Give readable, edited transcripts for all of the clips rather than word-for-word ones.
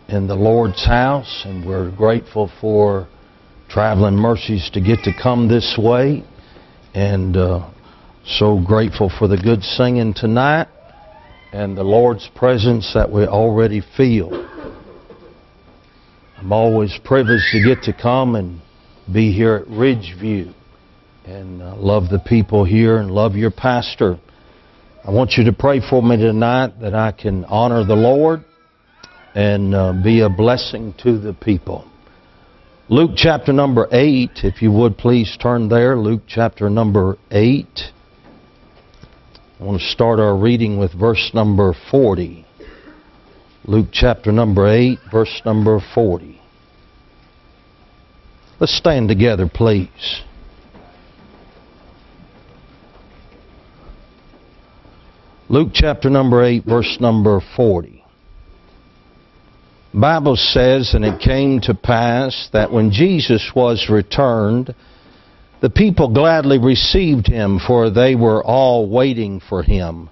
in the Lord's house, and we're grateful for traveling mercies to get to come this way, and so grateful for the good singing tonight and the Lord's presence that we already feel. I'm always privileged to get to come and be here at Ridgeview, and love the people here and love your pastor. I want you to pray for me tonight that I can honor the Lord and be a blessing to the people. Luke chapter number 8, if you would please turn there. Luke chapter number 8. I want to start our reading with verse number 40. Luke chapter number 8, verse number 40. Let's stand together, please. Luke chapter number 8, verse number 40. The Bible says, "And it came to pass that when Jesus was returned, the people gladly received him, for they were all waiting for him.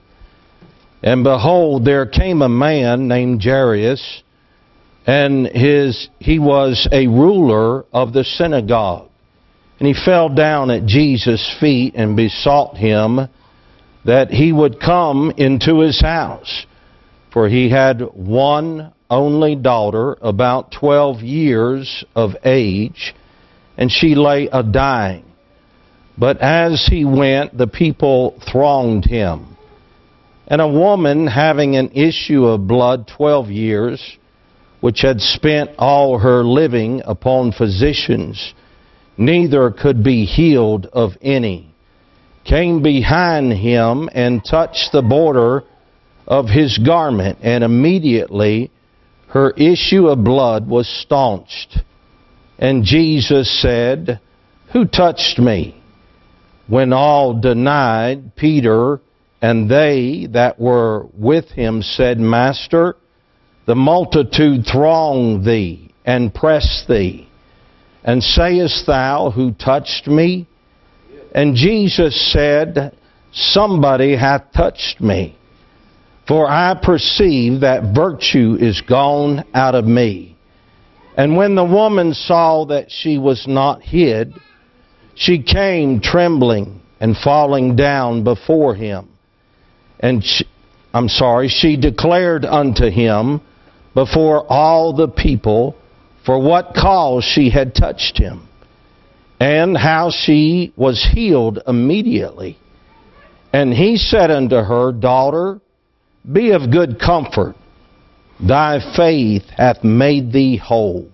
And behold, there came a man named Jairus, and he was a ruler of the synagogue. And he fell down at Jesus' feet and besought him that he would come into his house. For he had one only daughter, about 12 years of age, and she lay a-dying. But as he went, the people thronged him. And a woman having an issue of blood 12 years, which had spent all her living upon physicians, neither could be healed of any, came behind him and touched the border of his garment, and immediately her issue of blood was staunched. And Jesus said, Who touched me? When all denied, Peter and they that were with him said, Master, the multitude throng thee and press thee. And sayest thou, Who touched me? And Jesus said, Somebody hath touched me, for I perceive that virtue is gone out of me. And when the woman saw that she was not hid, she came trembling and falling down before him. And she declared unto him before all the people for what cause she had touched him, and how she was healed immediately. And he said unto her, Daughter, be of good comfort. Thy faith hath made thee whole.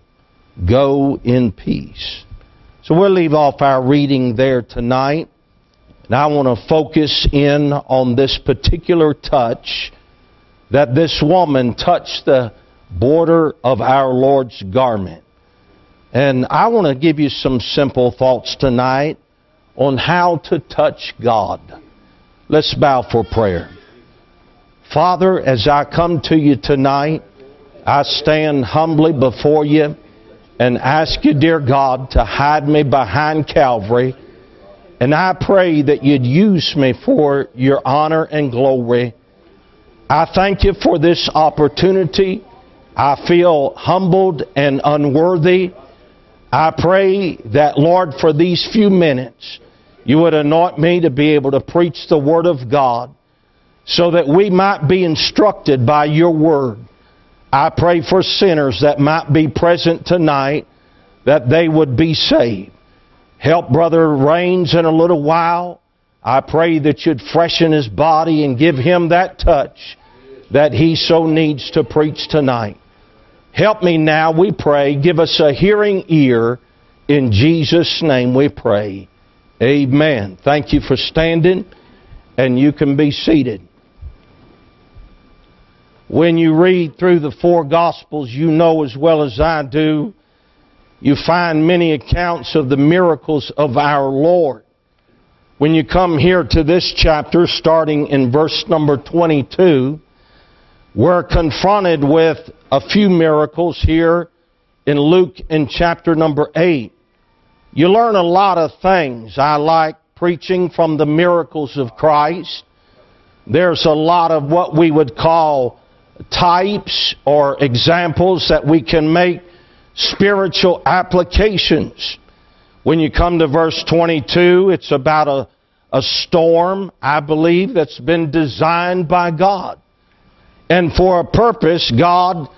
Go in peace. So we'll leave off our reading there tonight. And I want to focus in on this particular touch, that this woman touched the border of our Lord's garment. And I want to give you some simple thoughts tonight on how to touch God. Let's bow for prayer. Father, as I come to you tonight, I stand humbly before you and ask you, dear God, to hide me behind Calvary. And I pray that you'd use me for your honor and glory. I thank you for this opportunity. I feel humbled and unworthy. I pray that, Lord, for these few minutes, you would anoint me to be able to preach the Word of God so that we might be instructed by your Word. I pray for sinners that might be present tonight, that they would be saved. Help Brother Raines in a little while. I pray that you'd freshen his body and give him that touch that he so needs to preach tonight. Help me now, we pray. Give us a hearing ear. In Jesus' name we pray. Amen. Thank you for standing, and you can be seated. When you read through the four Gospels, you know as well as I do, you find many accounts of the miracles of our Lord. When you come here to this chapter, starting in verse number 22, we're confronted with a few miracles here in Luke in chapter number 8. You learn a lot of things. I like preaching from the miracles of Christ. There's a lot of what we would call types or examples that we can make spiritual applications. When you come to verse 22, it's about a storm, I believe, that's been designed by God. And for a purpose, God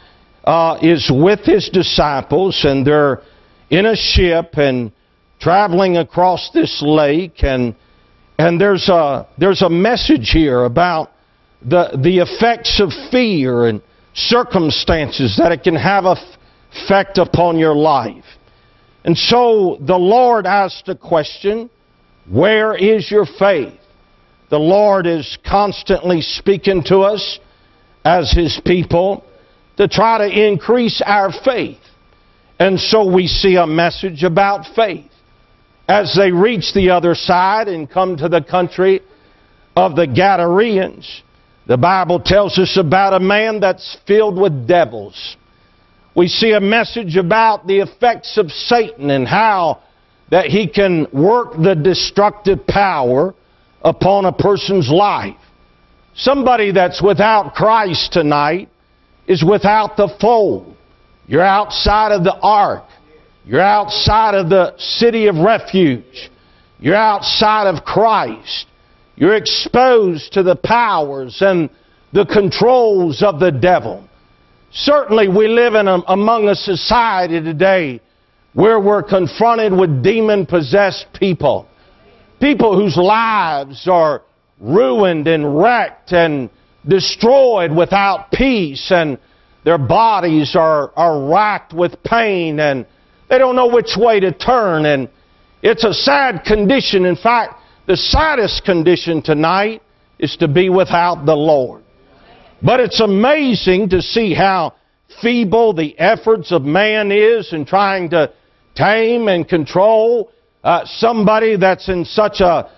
is with His disciples, and they're in a ship and traveling across this lake, and there's a message here about the effects of fear and circumstances that it can have an effect upon your life. And so the Lord asked the question, where is your faith? The Lord is constantly speaking to us as His people to try to increase our faith. And so we see a message about faith. As they reach the other side and come to the country of the Gadareans, the Bible tells us about a man that's filled with devils. We see a message about the effects of Satan and how that he can work the destructive power upon a person's life. Somebody that's without Christ tonight is without the fold. You're outside of the ark. You're outside of the city of refuge. You're outside of Christ. You're exposed to the powers and the controls of the devil. Certainly we live among a society today where we're confronted with demon-possessed people. People whose lives are ruined and wrecked and destroyed without peace, and their bodies are racked with pain, and they don't know which way to turn, and it's a sad condition. In fact, the saddest condition tonight is to be without the Lord. But it's amazing to see how feeble the efforts of man is in trying to tame and control somebody that's in such a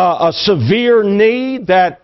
severe need that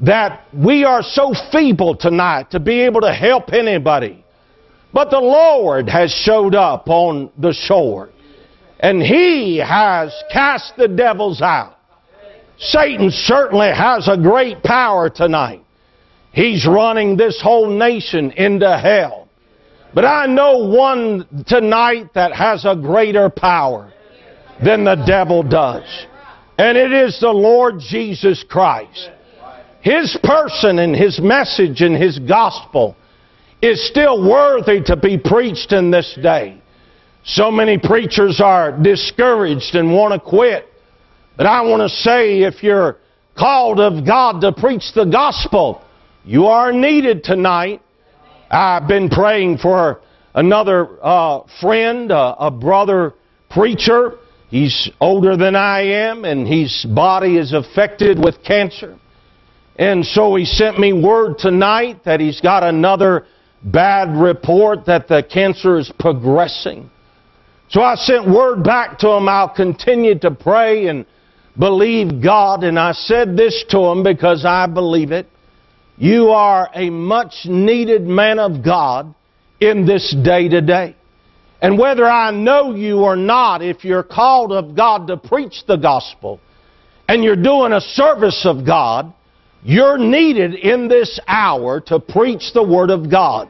we are so feeble tonight to be able to help anybody. But the Lord has showed up on the shore, and He has cast the devils out. Satan certainly has a great power tonight. He's running this whole nation into hell. But I know one tonight that has a greater power than the devil does. And it is the Lord Jesus Christ. His person and His message and His gospel is still worthy to be preached in this day. So many preachers are discouraged and want to quit. But I want to say, if you're called of God to preach the gospel, you are needed tonight. I've been praying for another friend, a brother preacher. He's older than I am, and his body is affected with cancer. And so he sent me word tonight that he's got another bad report that the cancer is progressing. So I sent word back to him, I'll continue to pray and believe God. And I said this to him because I believe it. You are a much needed man of God in this day today. And whether I know you or not, if you're called of God to preach the gospel and you're doing a service of God, you're needed in this hour to preach the Word of God.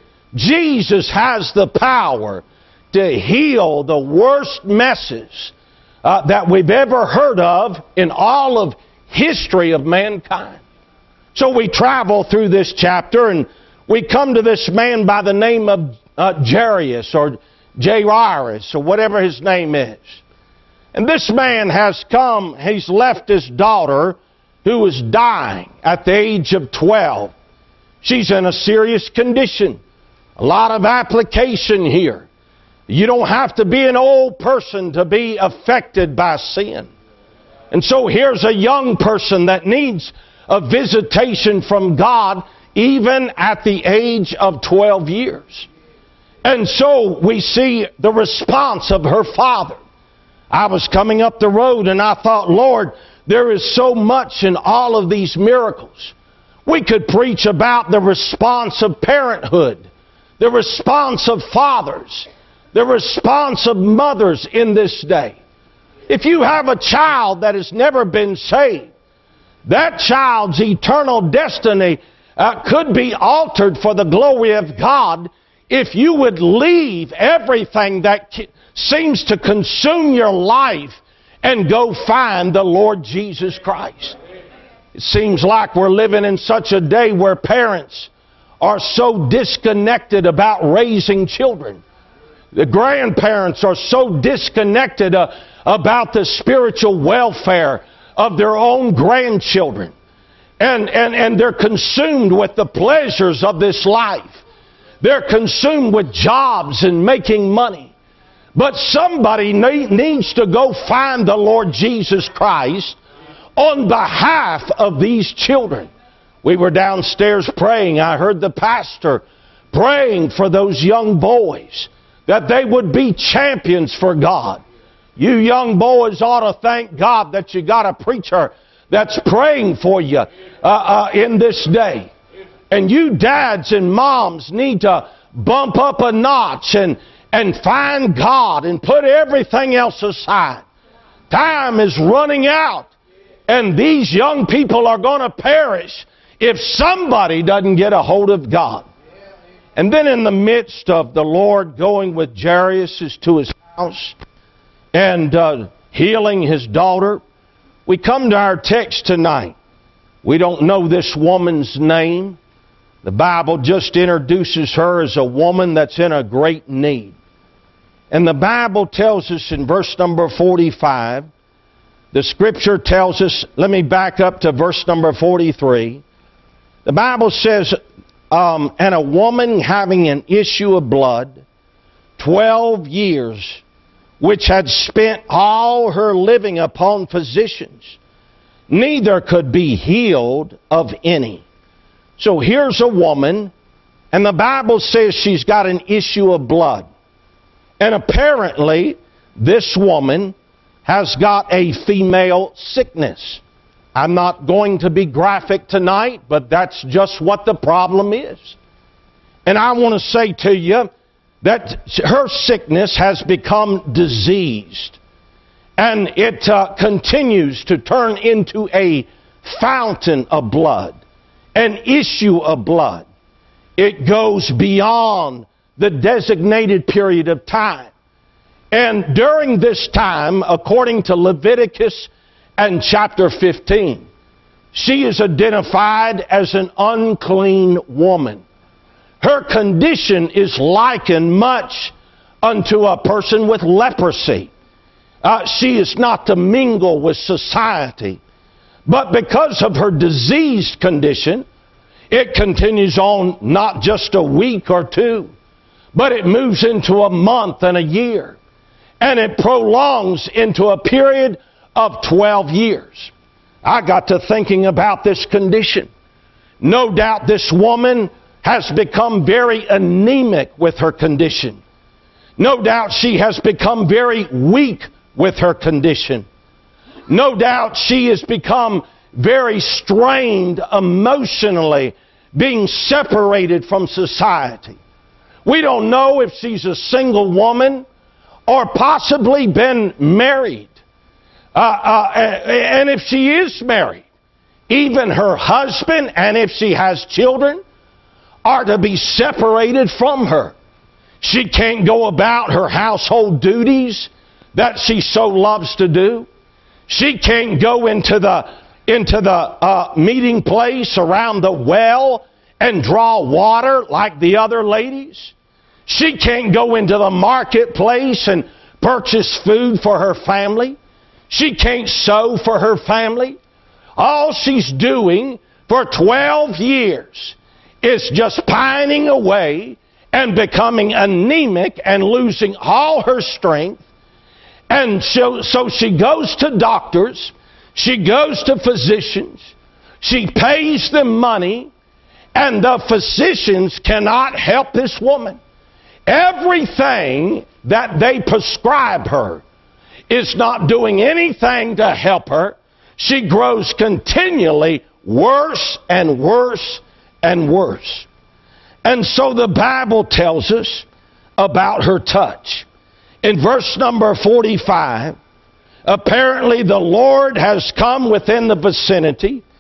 Jesus has the power to heal the worst messes that we've ever heard of in all of history of mankind. So we travel through this chapter and we come to this man by the name of Jairus or Jairus or whatever his name is. And this man has come, he's left his daughter who was dying at the age of 12. She's in a serious condition. A lot of application here. You don't have to be an old person to be affected by sin. And so here's a young person that needs a visitation from God even at the age of 12 years. And so we see the response of her father. I was coming up the road and I thought, Lord, there is so much in all of these miracles. We could preach about the response of parenthood, the response of fathers, the response of mothers in this day. If you have a child that has never been saved, that child's eternal destiny could be altered for the glory of God if you would leave everything that seems to consume your life and go find the Lord Jesus Christ. It seems like we're living in such a day where parents are so disconnected about raising children. The grandparents are so disconnected about the spiritual welfare of their own grandchildren. And they're consumed with the pleasures of this life. They're consumed with jobs and making money. But somebody needs to go find the Lord Jesus Christ on behalf of these children. We were downstairs praying. I heard the pastor praying for those young boys, that they would be champions for God. You young boys ought to thank God that you got a preacher that's praying for you in this day. And you dads and moms need to bump up a notch and find God and put everything else aside. Time is running out, and these young people are going to perish if somebody doesn't get a hold of God. And then in the midst of the Lord going with Jairus to his house and healing his daughter, we come to our text tonight. We don't know this woman's name. The Bible just introduces her as a woman that's in a great need. And the Bible tells us in verse number 45, the Scripture tells us, let me back up to verse number 43. The Bible says, and a woman having an issue of blood, 12 years, which had spent all her living upon physicians, neither could be healed of any. So here's a woman, and the Bible says she's got an issue of blood. And apparently, this woman has got a female sickness. I'm not going to be graphic tonight, but that's just what the problem is. And I want to say to you that her sickness has become diseased. And it continues to turn into a fountain of blood, an issue of blood. It goes beyond the designated period of time. And during this time, according to Leviticus and chapter 15, she is identified as an unclean woman. Her condition is likened much unto a person with leprosy. She is not to mingle with society. But because of her diseased condition, it continues on not just a week or two, but it moves into a month and a year. And it prolongs into a period of 12 years. I got to thinking about this condition. No doubt this woman has become very anemic with her condition. No doubt she has become very weak with her condition. No doubt she has become very strained emotionally, being separated from society. We don't know if she's a single woman or possibly been married. And if she is married, even her husband, and if she has children, are to be separated from her. She can't go about her household duties that she so loves to do. She can't go into the meeting place around the well and draw water like the other ladies. She can't go into the marketplace and purchase food for her family. She can't sew for her family. All she's doing for 12 years is just pining away and becoming anemic and losing all her strength. And so she goes to doctors, she goes to physicians, she pays them money, and the physicians cannot help this woman. Everything that they prescribe her is not doing anything to help her. She grows continually worse and worse and worse. And so the Bible tells us about her touch. In verse number 45, apparently the Lord has come within the vicinity,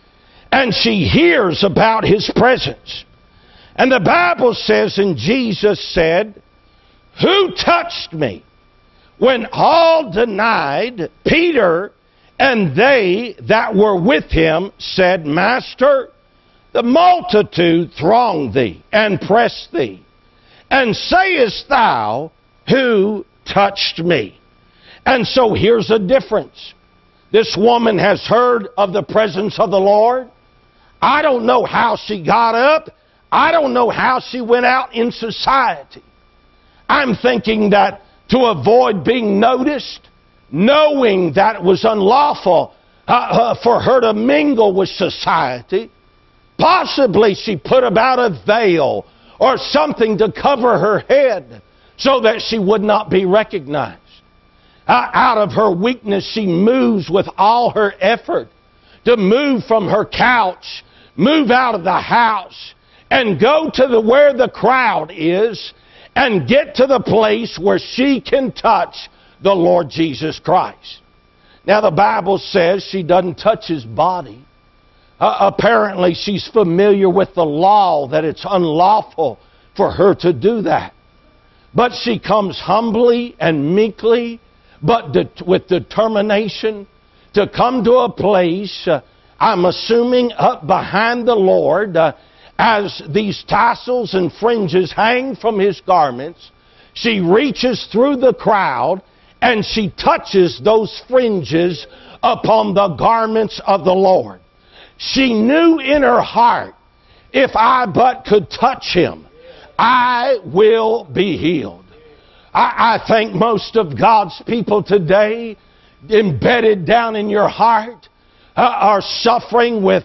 and she hears about His presence. And the Bible says, and Jesus said, "Who touched me?" When all denied, Peter and they that were with him said, "Master, the multitude throng thee and press thee. And sayest thou, who touched me?" And so here's a difference. This woman has heard of the presence of the Lord. I don't know how she got up. I don't know how she went out in society. I'm thinking that to avoid being noticed, knowing that it was unlawful for her to mingle with society, possibly she put about a veil or something to cover her head so that she would not be recognized. Out of her weakness, she moves with all her effort to move from her couch, move out of the house, and go to where the crowd is and get to the place where she can touch the Lord Jesus Christ. Now the Bible says she doesn't touch His body. Apparently she's familiar with the law that it's unlawful for her to do that. But she comes humbly and meekly, but with determination to come to a place, I'm assuming up behind the Lord, as these tassels and fringes hang from His garments. She reaches through the crowd and she touches those fringes upon the garments of the Lord. She knew in her heart, if I but could touch Him, I will be healed. I think most of God's people today, embedded down in your heart, are suffering with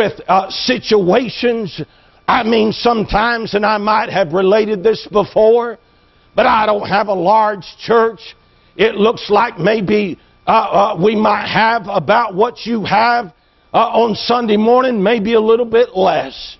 situations. I mean, sometimes, and I might have related this before, but I don't have a large church. It looks like maybe we might have about what you have on Sunday morning, maybe a little bit less.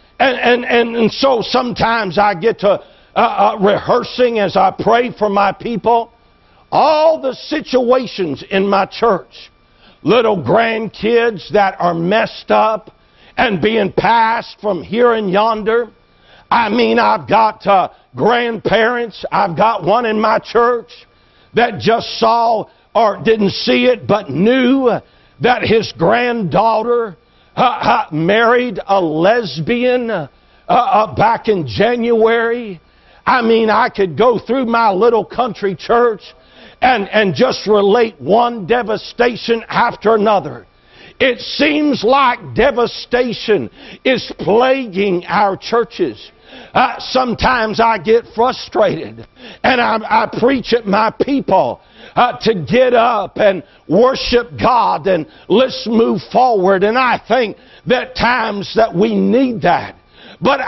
And so sometimes I get to rehearsing as I pray for my people, all the situations in my church. Little grandkids that are messed up and being passed from here and yonder. I mean, I've got grandparents. I've got one in my church that just saw or didn't see it but knew that his granddaughter married a lesbian back in January. I mean, I could go through my little country church and just relate one devastation after another. It seems like devastation is plaguing our churches. Sometimes I get frustrated and I preach at my people to get up and worship God and let's move forward. And I think that times that we need that. But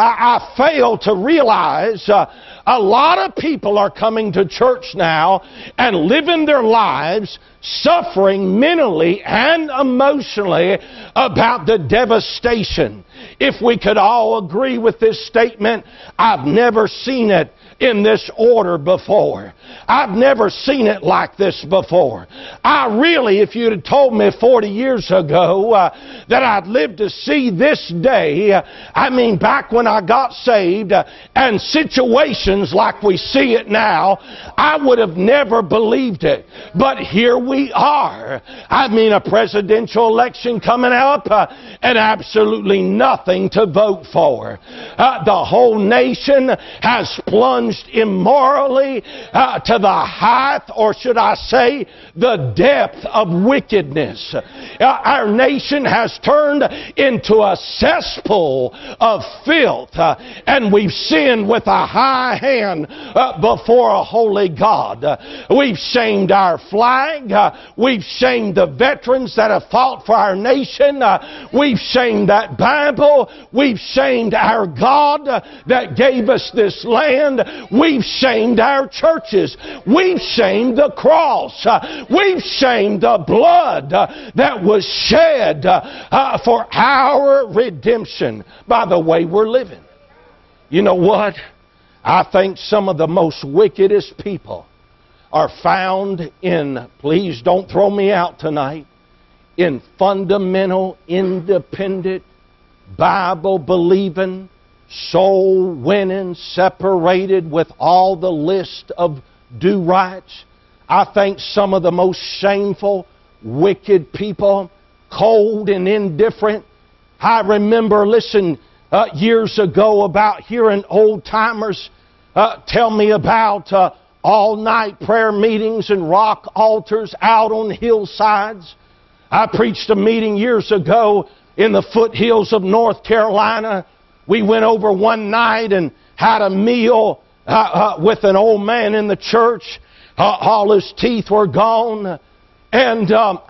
I fail to realize a lot of people are coming to church now and living their lives suffering mentally and emotionally about the devastation. If we could all agree with this statement, I've never seen it in this order before. I've never seen it like this before. I really, if you'd have told me 40 years ago that I'd live to see this day, I mean back when I got saved and situations like we see it now, I would have never believed it. But here we are. I mean, a presidential election coming up and absolutely nothing to vote for. The whole nation has plunged immorally to the height, or should I say, the depth of wickedness. Our nation has turned into a cesspool of filth, and we've sinned with a high hand before a holy God. We've shamed our flag. We've shamed the veterans that have fought for our nation. We've shamed that Bible. We've shamed our God that gave us this land. We've shamed our churches. We've shamed the cross. We've shamed the blood that was shed for our redemption by the way we're living. You know what? I think some of the most wickedest people are found in, please don't throw me out tonight, in fundamental, independent, Bible-believing, soul-winning, separated with all the list of do-rights. I think some of the most shameful, wicked people, cold and indifferent. I remember, years ago about hearing old-timers tell me about all-night prayer meetings and rock altars out on hillsides. I preached a meeting years ago in the foothills of North Carolina. We went over one night and had a meal with an old man in the church. All his teeth were gone. And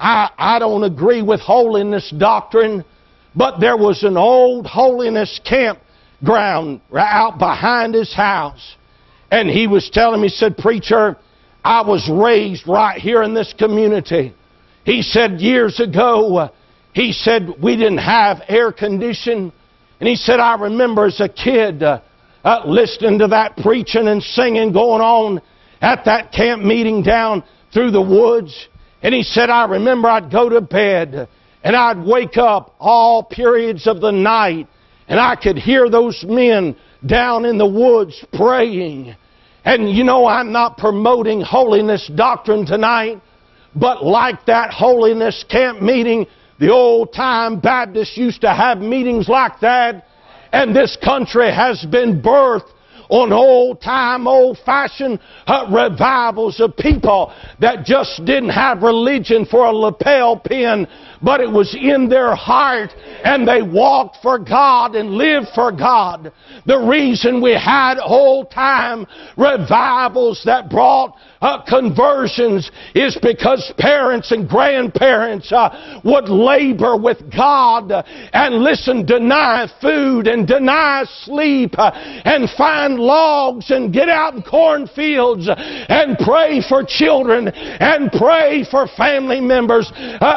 I don't agree with holiness doctrine, but there was an old holiness campground out behind his house. And he was telling me, he said, "Preacher, I was raised right here in this community." He said, years ago, he said, we didn't have air conditioning. And he said, I remember as a kid listening to that preaching and singing going on at that camp meeting down through the woods. And he said, I remember I'd go to bed and I'd wake up all periods of the night and I could hear those men down in the woods praying. And you know, I'm not promoting holiness doctrine tonight, but like that holiness camp meeting, the old-time Baptists used to have meetings like that. And this country has been birthed on old-time, old-fashioned revivals of people that just didn't have religion for a lapel pin, but it was in their heart, and they walked for God and lived for God. The reason we had old-time revivals that brought conversions is because parents and grandparents would labor with God and deny food and deny sleep and find logs and get out in cornfields and pray for children and pray for family members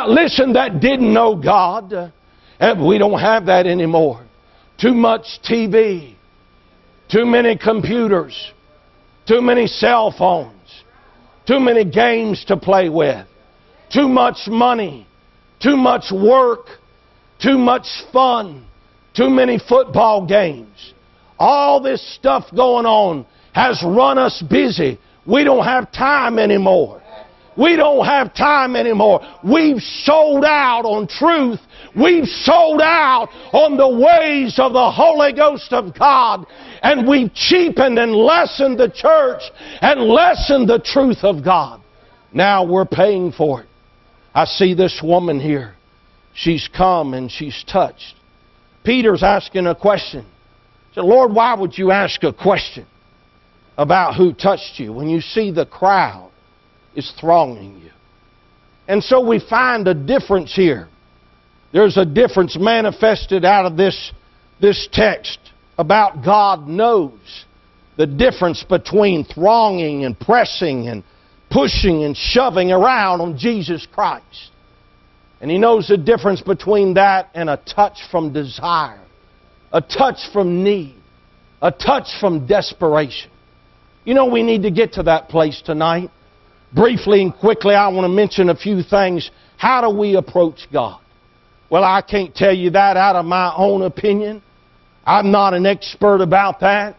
that didn't know God. And we don't have that anymore. Too much TV, too many computers, too many cell phones, too many games to play with, too much money, too much work, too much fun, too many football games. All this stuff going on has run us busy. We don't have time anymore. We don't have time anymore. We've sold out on truth. We've sold out on the ways of the Holy Ghost of God. And we've cheapened and lessened the church and lessened the truth of God. Now we're paying for it. I see this woman here. She's come and she's touched. Peter's asking a question. He said, Lord, why would you ask a question about who touched you when you see the crowd is thronging you? And so we find a difference here. There's a difference manifested out of this text about God knows the difference between thronging and pressing and pushing and shoving around on Jesus Christ. And He knows the difference between that and a touch from desire, a touch from need, a touch from desperation. You know, we need to get to that place tonight. Briefly and quickly, I want to mention a few things. How do we approach God? Well, I can't tell you that out of my own opinion. I'm not an expert about that.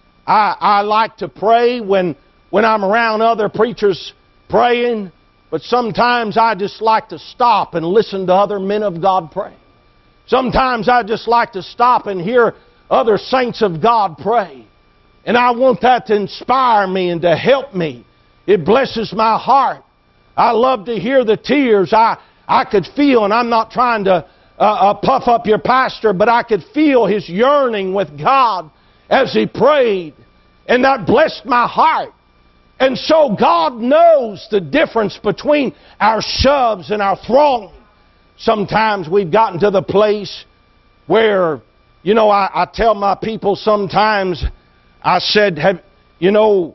I like to pray when I'm around other preachers praying, but sometimes I just like to stop and listen to other men of God pray. Sometimes I just like to stop and hear other saints of God pray. And I want that to inspire me and to help me. It blesses my heart. I love to hear the tears. I could feel, and I'm not trying to puff up your pastor, but I could feel his yearning with God as he prayed. And that blessed my heart. And so God knows the difference between our shoves and our thronging. Sometimes we've gotten to the place where, you know, I tell my people sometimes, I said, you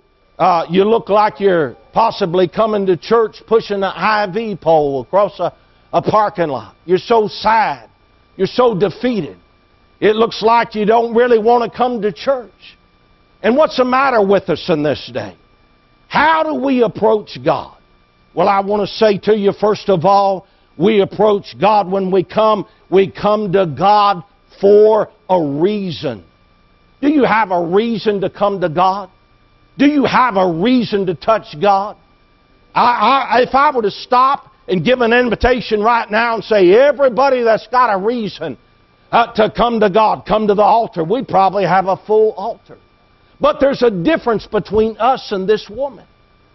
look like you're possibly coming to church pushing an IV pole across a parking lot. You're so sad. You're so defeated. It looks like you don't really want to come to church. And what's the matter with us in this day? How do we approach God? Well, I want to say to you, first of all, we approach God. When we come to God for a reason. Do you have a reason to come to God? Do you have a reason to touch God? If I were to stop and give an invitation right now and say, everybody that's got a reason to come to God, come to the altar, we'd probably have a full altar. But there's a difference between us and this woman.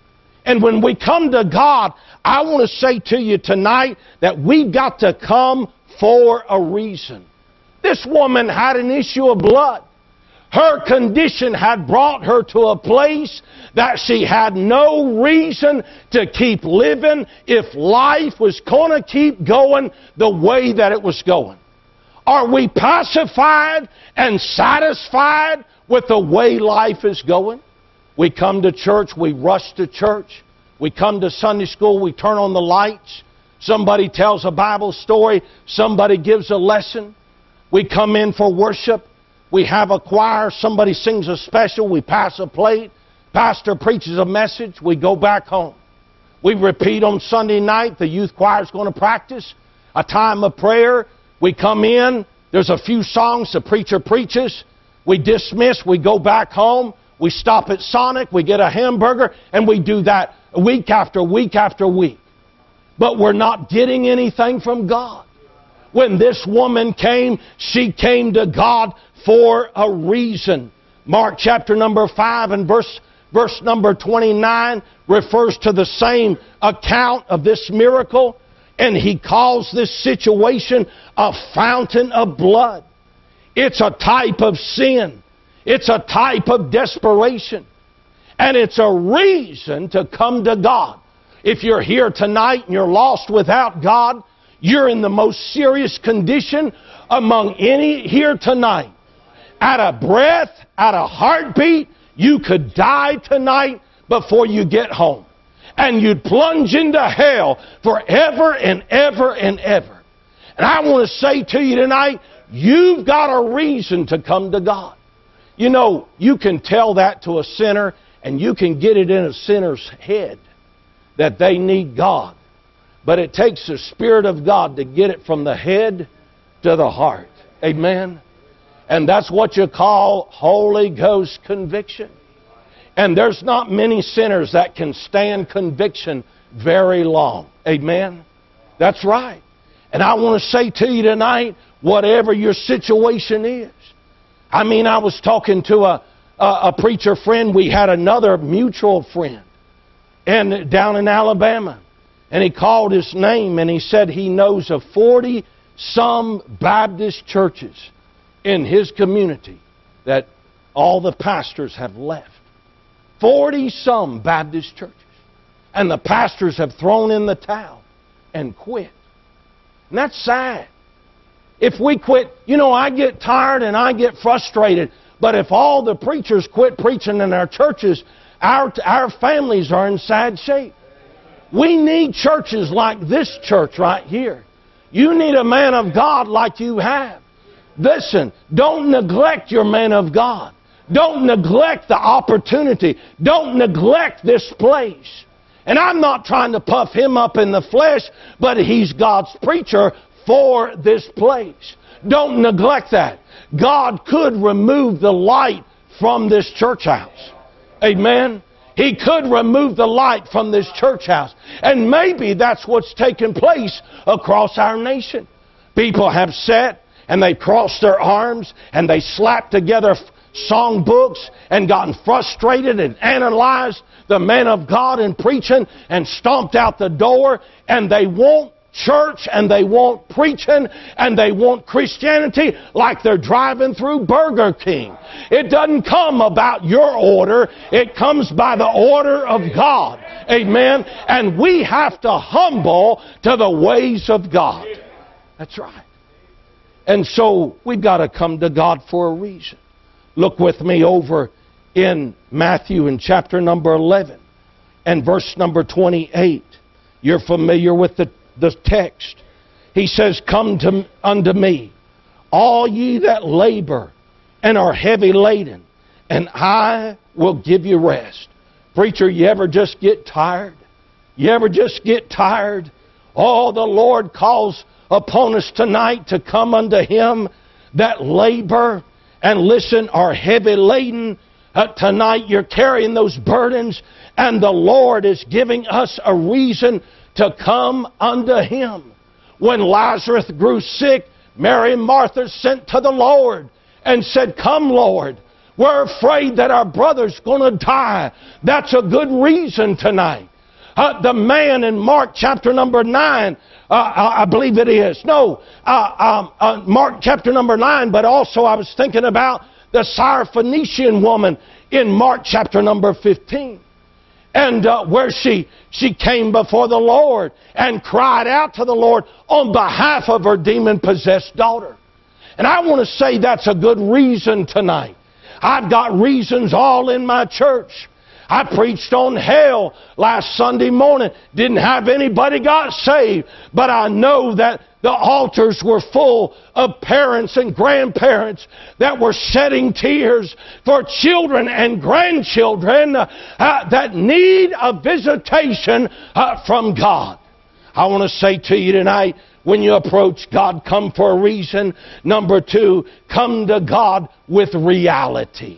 And when we come to God, I want to say to you tonight that we've got to come for a reason. This woman had an issue of blood. Her condition had brought her to a place that she had no reason to keep living if life was going to keep going the way that it was going. Are we pacified and satisfied with the way life is going? We come to church, we rush to church. We come to Sunday school, we turn on the lights. Somebody tells a Bible story, somebody gives a lesson. We come in for worship. We have a choir, somebody sings a special, we pass a plate, pastor preaches a message, we go back home. We repeat on Sunday night, the youth choir is going to practice, a time of prayer, we come in, there's a few songs, the preacher preaches, we dismiss, we go back home, we stop at Sonic, we get a hamburger, and we do that week after week after week. But we're not getting anything from God. When this woman came, she came to God for a reason. Mark chapter number 5 and verse number 29 refers to the same account of this miracle. And he calls this situation a fountain of blood. It's a type of sin. It's a type of desperation. And it's a reason to come to God. If you're here tonight and you're lost without God, you're in the most serious condition among any here tonight. At a breath, at a heartbeat, you could die tonight before you get home. And you'd plunge into hell forever and ever and ever. And I want to say to you tonight, you've got a reason to come to God. You know, you can tell that to a sinner, and you can get it in a sinner's head that they need God. But it takes the Spirit of God to get it from the head to the heart. Amen? And that's what you call Holy Ghost conviction. And there's not many sinners that can stand conviction very long. Amen? That's right. And I want to say to you tonight, whatever your situation is. I mean, I was talking to a preacher friend. We had another mutual friend and down in Alabama. And he called his name and he said he knows of 40-some Baptist churches in his community that all the pastors have left. 40-some Baptist churches. And the pastors have thrown in the towel and quit. And that's sad. If we quit, you know, I get tired and I get frustrated. But if all the preachers quit preaching in our churches, our families are in sad shape. We need churches like this church right here. You need a man of God like you have. Listen, don't neglect your man of God. Don't neglect the opportunity. Don't neglect this place. And I'm not trying to puff him up in the flesh, but he's God's preacher for this place. Don't neglect that. God could remove the light from this church house. Amen? He could remove the light from this church house. And maybe that's what's taken place across our nation. People have sat and they've crossed their arms and they slapped together songbooks and gotten frustrated and analyzed the man of God in preaching and stomped out the door, and they want church and they want preaching and they want Christianity like they're driving through Burger King. It doesn't come about your order. It comes by the order of God. Amen. And we have to humble to the ways of God. That's right. And so we've got to come to God for a reason. Look with me over in Matthew in chapter number 11 and verse number 28. You're familiar with the text. He says, "Come unto me, all ye that labor and are heavy laden, and I will give you rest." Preacher, you ever just get tired? You ever just get tired? Oh, the Lord calls upon us tonight to come unto Him that labor and listen are heavy laden. Tonight you're carrying those burdens, and the Lord is giving us a reason to come unto Him. When Lazarus grew sick, Mary and Martha sent to the Lord and said, "Come, Lord, we're afraid that our brother's going to die." That's a good reason tonight. The man in Mark chapter number 9, I believe it is. No, Mark chapter number 9, but also I was thinking about the Syrophoenician woman in Mark chapter number 15. And where she came before the Lord and cried out to the Lord on behalf of her demon-possessed daughter. And I want to say that's a good reason tonight. I've got reasons all in my church. I preached on hell last Sunday morning. Didn't have anybody got saved. But I know that the altars were full of parents and grandparents that were shedding tears for children and grandchildren that need a visitation from God. I want to say to you tonight, when you approach God, come for a reason. Number 2, come to God with reality.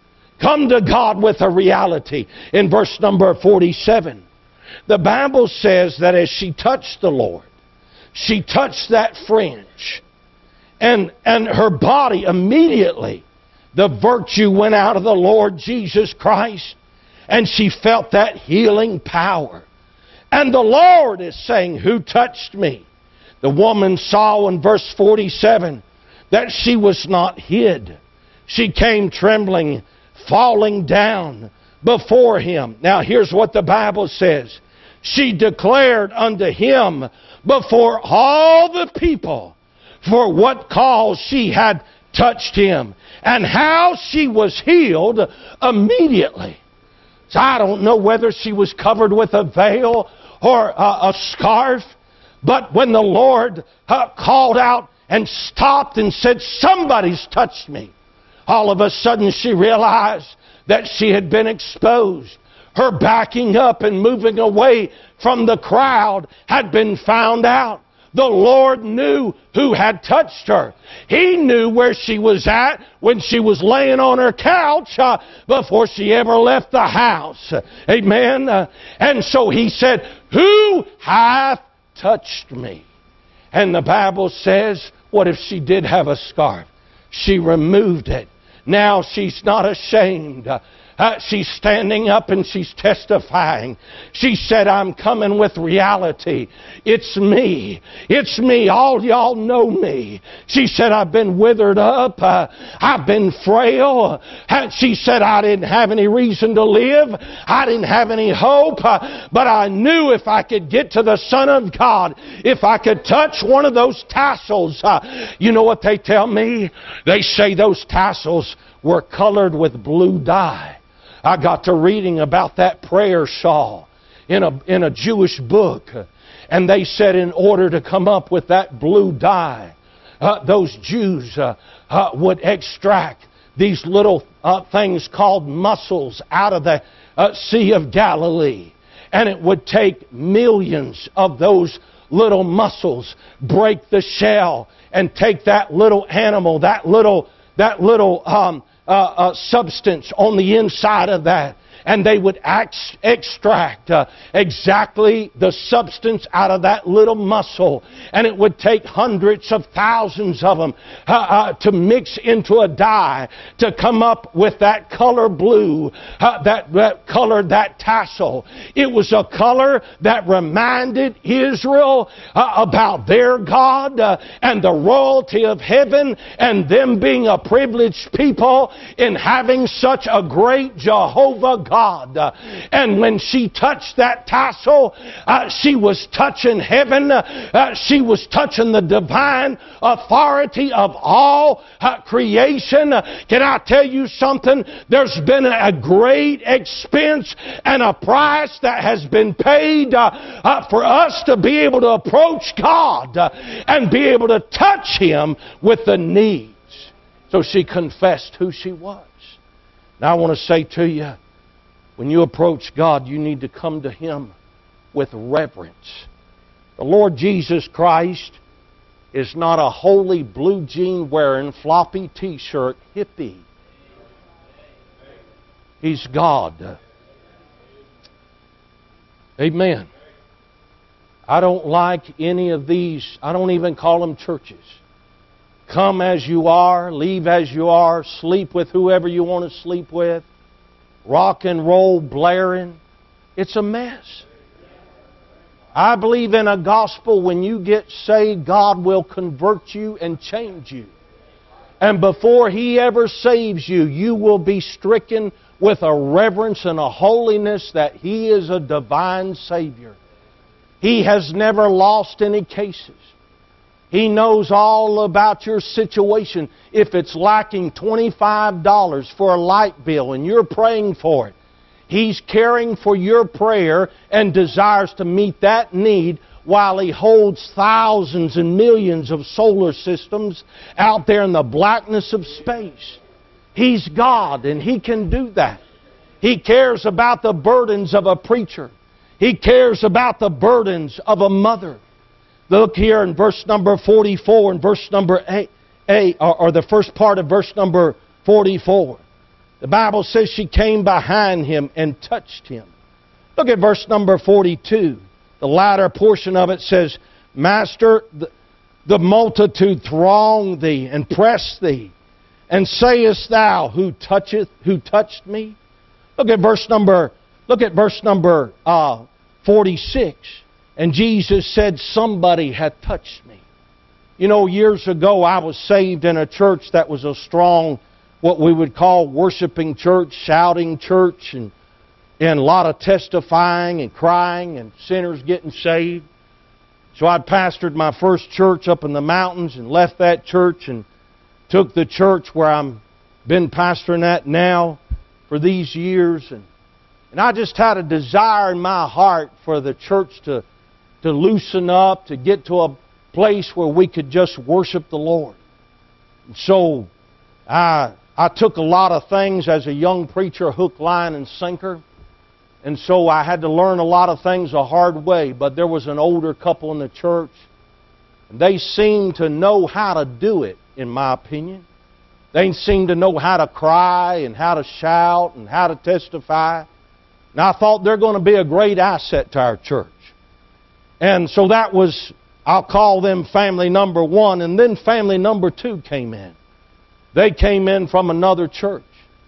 Come to God with a reality. In verse number 47, the Bible says that as she touched the Lord, she touched that fringe, and her body immediately, the virtue went out of the Lord Jesus Christ, and she felt that healing power. And the Lord is saying, "Who touched me?" The woman saw in verse 47 that she was not hid. She came trembling, falling down before Him. Now here's what the Bible says. She declared unto Him before all the people for what cause she had touched Him, and how she was healed immediately. So I don't know whether she was covered with a veil or a scarf, but when the Lord called out and stopped and said, "Somebody's touched me," all of a sudden she realized that she had been exposed. Her backing up and moving away from the crowd had been found out. The Lord knew who had touched her. He knew where she was at when she was laying on her couch before she ever left the house. Amen. And so He said, "Who hath touched me?" And the Bible says, what if she did have a scarf? She removed it. Now she's not ashamed. She's standing up and she's testifying. She said, "I'm coming with reality. It's me. It's me. All y'all know me." She said, "I've been withered up. I've been frail." She said, "I didn't have any reason to live. I didn't have any hope. But I knew if I could get to the Son of God, if I could touch one of those tassels." You know what they tell me? They say those tassels were colored with blue dye. I got to reading about that prayer shawl in a Jewish book. And they said in order to come up with that blue dye, those Jews would extract these little things called mussels out of the Sea of Galilee. And it would take millions of those little mussels, break the shell, and take that little animal, that little substance on the inside of that, and they would extract exactly the substance out of that little mussel, and it would take hundreds of thousands of them to mix into a dye to come up with that color blue that colored that tassel. It was a color that reminded Israel about their God and the royalty of heaven, and them being a privileged people in having such a great Jehovah God. And when she touched that tassel, she was touching heaven. She was touching the divine authority of all creation. Can I tell you something? There's been a great expense and a price that has been paid for us to be able to approach God and be able to touch Him with the needs. So she confessed who she was. Now I want to say to you, when you approach God, you need to come to Him with reverence The Lord Jesus Christ is not a holy blue jean wearing floppy t-shirt hippie. He's God. Amen. I don't like any of these, I don't even call them churches. Come as you are, leave as you are, sleep with whoever you want to sleep with, rock and roll blaring. It's a mess. I believe in a gospel when you get saved, God will convert you and change you. And before He ever saves you, you will be stricken with a reverence and a holiness that He is a divine Savior. He has never lost any cases. He knows all about your situation. If it's lacking $25 for a light bill and you're praying for it, He's caring for your prayer and desires to meet that need while He holds thousands and millions of solar systems out there in the blackness of space. He's God and He can do that. He cares about the burdens of a preacher. He cares about the burdens of a mother. Look here in verse number 44 and verse number 8, or the first part of verse number 44. The Bible says she came behind Him and touched Him. Look at verse number 42. The latter portion of it says, Master, the multitude throng Thee and press Thee. And sayest Thou, who touched me? Look at verse number 46. And Jesus said, somebody had touched me. You know, years ago I was saved in a church that was a strong, what we would call worshiping church, shouting church, and a lot of testifying and crying and sinners getting saved. So I'd pastored my first church up in the mountains and left that church and took the church where I'm been pastoring at now for these years. And I just had a desire in my heart for the church to loosen up, to get to a place where we could just worship the Lord. And so I took a lot of things as a young preacher, hook, line, and sinker. And so I had to learn a lot of things the hard way. But there was an older couple in the church, and they seemed to know how to do it, in my opinion. They seemed to know how to cry and how to shout and how to testify. And I thought they're going to be a great asset to our church. And so that was, I'll call them family number one. And then family number two came in. They came in from another church.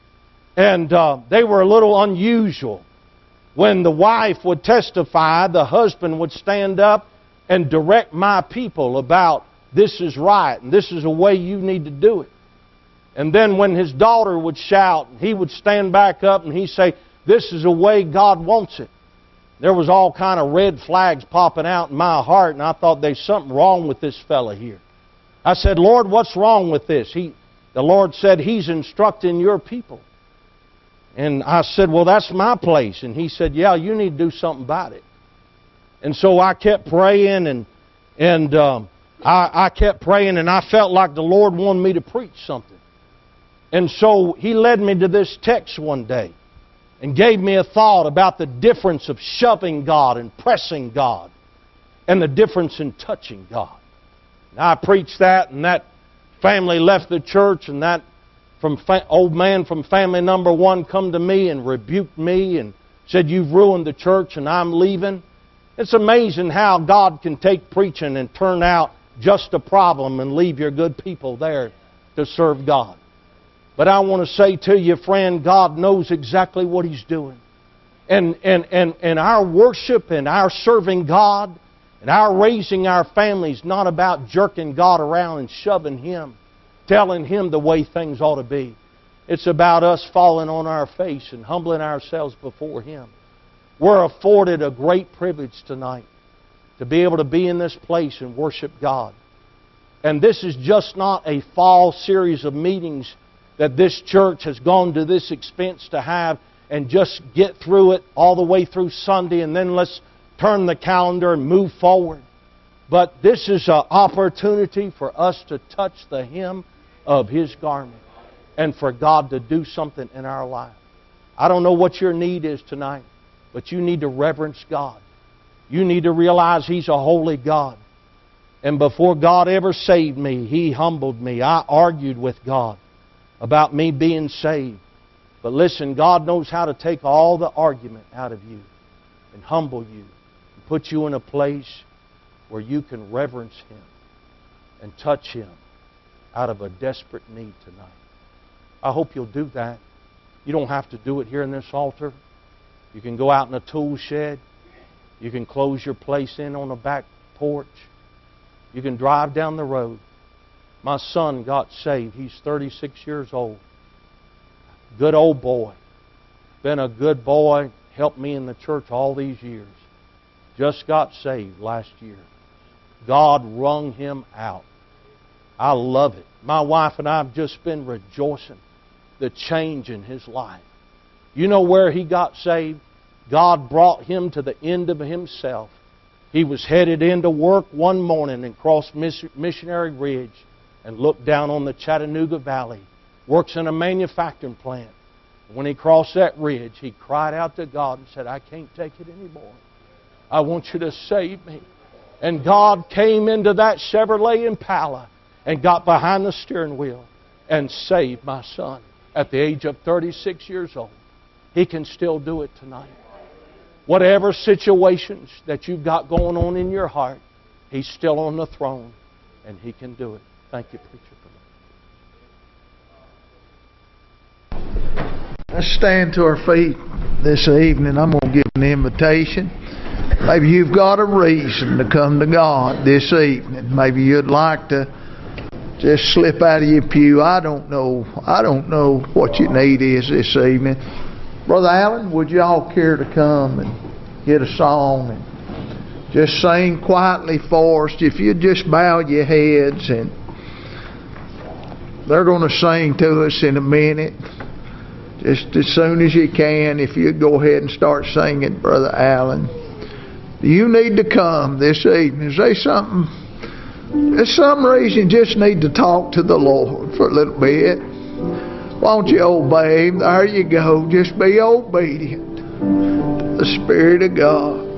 And they were a little unusual. When the wife would testify, the husband would stand up and direct my people about this is right and this is a way you need to do it. And then when his daughter would shout, he would stand back up and he'd say, this is the way God wants it. There was all kind of red flags popping out in my heart, and I thought there's something wrong with this fella here. I said, Lord, what's wrong with this? The Lord said, He's instructing your people. And I said, well, that's my place. And He said, yeah, you need to do something about it. And so I kept praying, and I kept praying, and I felt like the Lord wanted me to preach something. And so He led me to this text one day and gave me a thought about the difference of shoving God and pressing God and the difference in touching God. And I preached that, and that family left the church, and that old man from family number one come to me and rebuked me and said, you've ruined the church and I'm leaving. It's amazing how God can take preaching and turn out just a problem and leave your good people there to serve God. But I want to say to you, friend, God knows exactly what He's doing. And our worship and our serving God and our raising our families not about jerking God around and shoving Him, telling Him the way things ought to be. It's about us falling on our face and humbling ourselves before Him. We're afforded a great privilege tonight to be able to be in this place and worship God. And this is just not a fall series of meetings that this church has gone to this expense to have and just get through it all the way through Sunday and then let's turn the calendar and move forward. But this is an opportunity for us to touch the hem of His garment and for God to do something in our life. I don't know what your need is tonight, but you need to reverence God. You need to realize He's a holy God. And before God ever saved me, He humbled me. I argued with God about me being saved. But listen, God knows how to take all the argument out of you and humble you and put you in a place where you can reverence Him and touch Him out of a desperate need tonight. I hope you'll do that. You don't have to do it here in this altar. You can go out in a tool shed. You can close your place in on the back porch. You can drive down the road. My son got saved. He's 36 years old. Good old boy. Been a good boy. Helped me in the church all these years. Just got saved last year. God wrung him out. I love it. My wife and I have just been rejoicing the change in his life. You know where he got saved? God brought him to the end of himself. He was headed into work one morning and crossed Missionary Ridge and looked down on the Chattanooga Valley. Works in a manufacturing plant. When he crossed that ridge, he cried out to God and said, I can't take it anymore. I want you to save me. And God came into that Chevrolet Impala and got behind the steering wheel and saved my son at the age of 36 years old. He can still do it tonight. Whatever situations that you've got going on in your heart, He's still on the throne and He can do it. Thank you, preacher. Let's stand to our feet this evening. I'm going to give an invitation. Maybe you've got a reason to come to God this evening. Maybe you'd like to just slip out of your pew. I don't know what your need is this evening. Brother Allen, would you all care to come and get a song and just sing quietly for us? If you just bow your heads, and they're going to sing to us in a minute. Just as soon as you can, if you go ahead and start singing, Brother Allen. You need to come this evening. Is there something? There's some reason you just need to talk to the Lord for a little bit. Why don't you obey Him? There you go. Just be obedient to the Spirit of God.